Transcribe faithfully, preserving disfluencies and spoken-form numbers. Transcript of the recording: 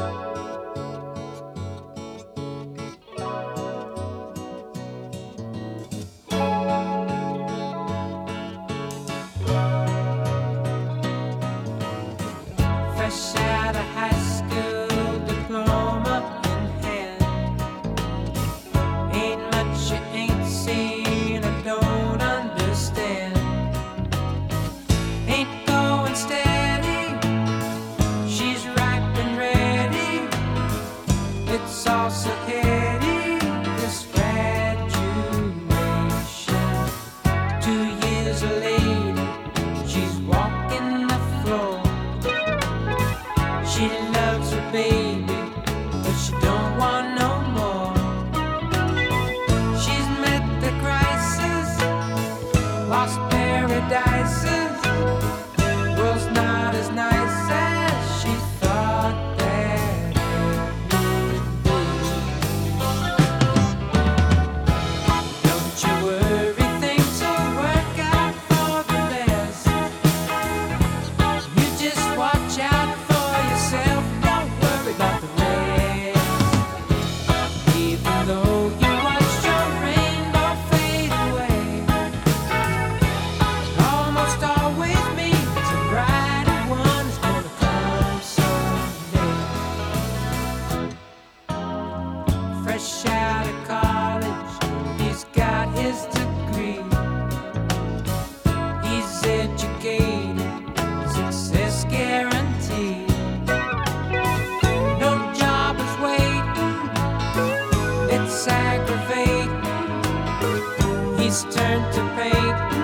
Fresh out of high school, diploma in hand. Ain't much you ain't seen or don't understand. Ain't going steady, she's ripe and ready. It's all so heady, this graduation. Two years later, she's walking the floor. She loves her baby, but she don't want no more. She's met the crisis, lost paradises. World's not as nice as she thought that it would be. Don't you worry, things will work out for the best. You just watch out for yourself, don't worry about the rest. Even though you watched your rainbow fade away, almost always means a brighter one is gonna come someday. Fresh out of college, he's got his degree. He's educated, success guaranteed. No job is waiting, it's aggravating. He's turned to paint